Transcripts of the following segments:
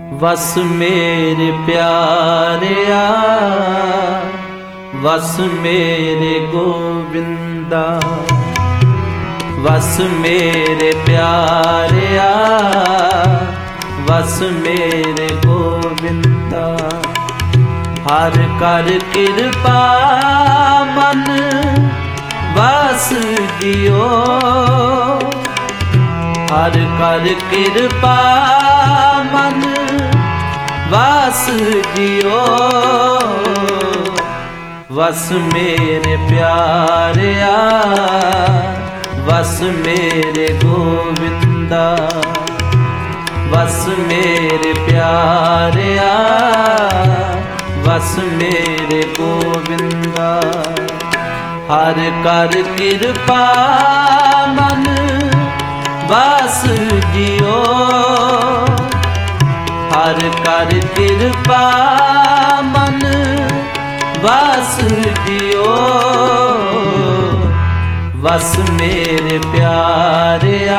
वस मेरे प्यारिया वस मेरे गोविंदा, वस मेरे प्यारिया वस मेरे गोविंदा। हर कर कृपा मन बस जियो, हर कर कृपा मन बस जियो। वस मेरे प्यारिया वस मेरे गोविंदा, वस मेरे प्यारिया वस मेरे गोविंदा। हर कर कृपा मन बस जियो, हर कर कृपा मन बस जियो। वस मेरे प्यारिया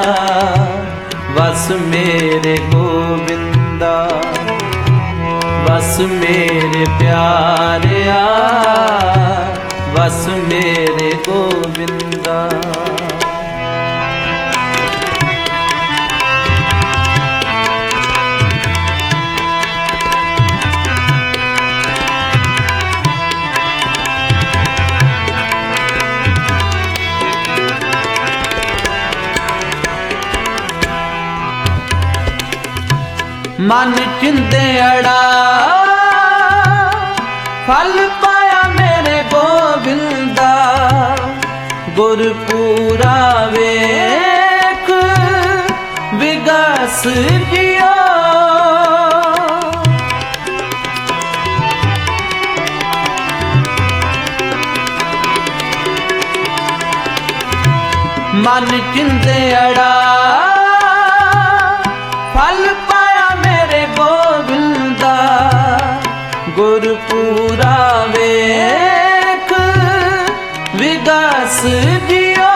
वस मेरे गोविंदा, वस मेरे प्यारिया वस मेरे गोविंदा। मन चिंते अड़ा फल पाया मेरे गोविंदा, गुरपूरा वेख विगस जियो। मन चिंते अड़ा फल पाया मेरे गोविंदा, गुरपूरा वेख विगस जियो,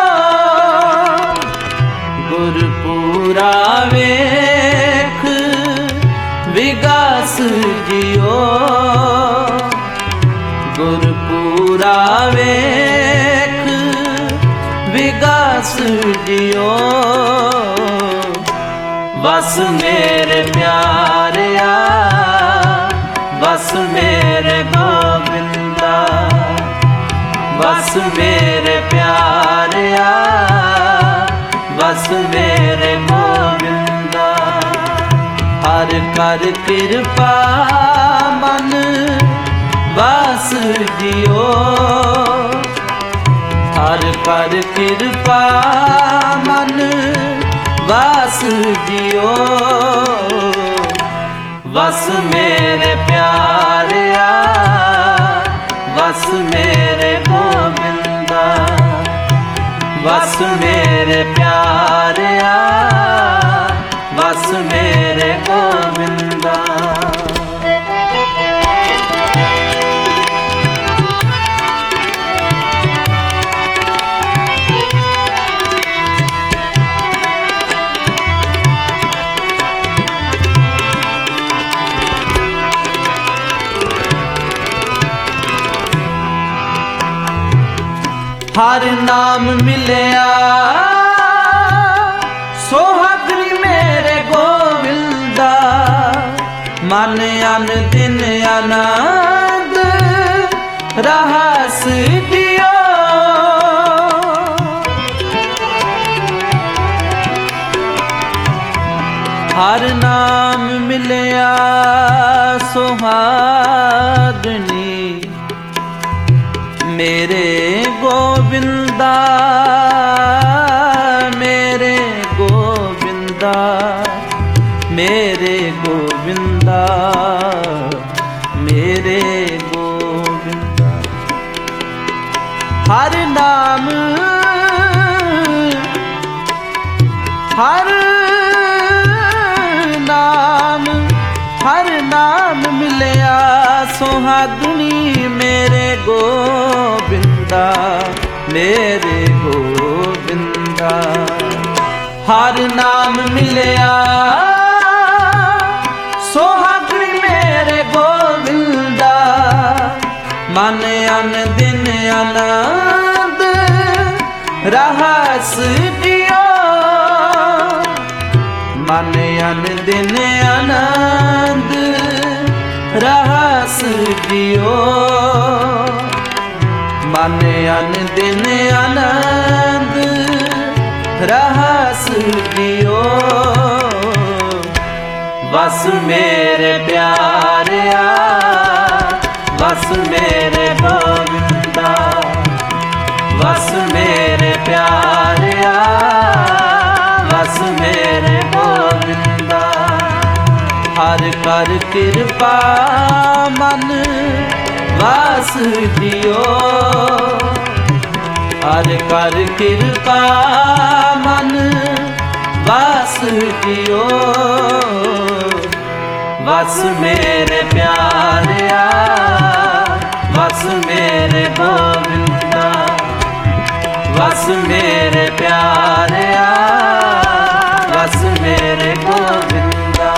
गुरपूरा वेख विगस जियो, गुरपूरा वेख विगस जियो। वस मेरे प्यारिया वस मेरे गोविंदा, वस मेरे प्यारिया वस मेरे गोविंदा। हर कर कृपा मन बस जियो, हर कर कृपा मन बस जियो। वस मेरे प्यारिया वस मेरे गोविंदा, वस मेरे प्यारिया वस मेरे गोविंदा। हर नाम मिलया सोहागरी मेरे गोविंदा, मन अन दिन आनंद रहस दियो। हर नाम मिलया सोहागनी मेरे गोविंदा, मेरे गोविंदा, मेरे गोविंदा, मेरे गोविंदा। हर नाम हर नाम मिलया सोहागनी मेरे गोविंदा, मेरे गोविंदा। हर नाम मिलया अन दिन आनंद रहस जियो मन अन दिन आनंद रहस जियो मन अन दिन आनंद रहस जियो बस मेरे प्यारिया बस मेरे गोविंदा बस मेरे प्यारिया बस मेरे गोविंदा हर कर कृपा मन वास जियो हर कर कृपा मन वास जियो बस मेरे प्यारिया बस मेरे गोविंदा बस मेरे प्यारिया बस मेरे गोविंदा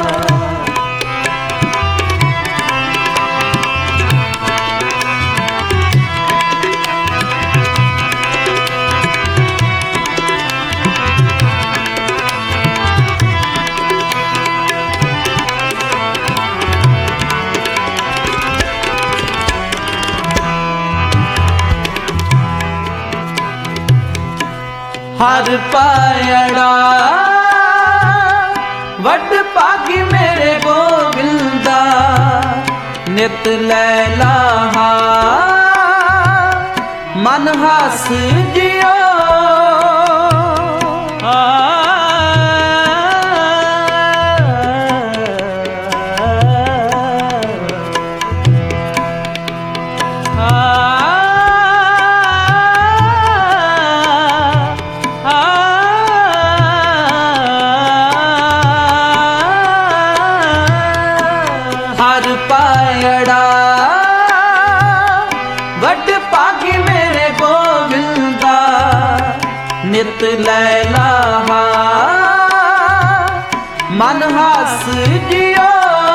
हर पायड़ा वड पागी मेरे गोविंदा नित लैला मन हस जियो हर पायड़ा वड पागी मेरे गोविंदा नित लैला मन हस जियो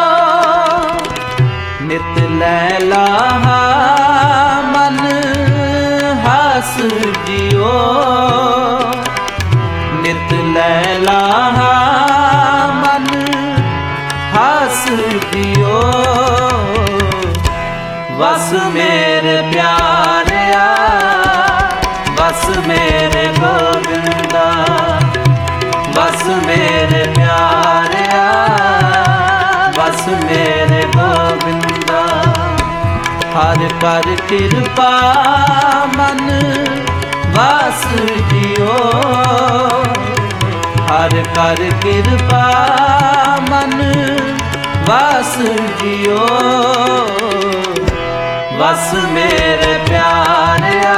नित लैला मन हस जियो नित लैला मन हस जियो बस मेरे प्यारिया बस मेरे गोविंदा बस मेरे प्यारिया बस मेरे गोविंदा हर कर कृपा मन बस जियो हर कर कृपा मन बस जियो बस मेरे प्यारिया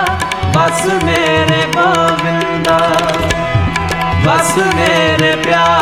बस मेरे गोविंदा बस मेरे प्यार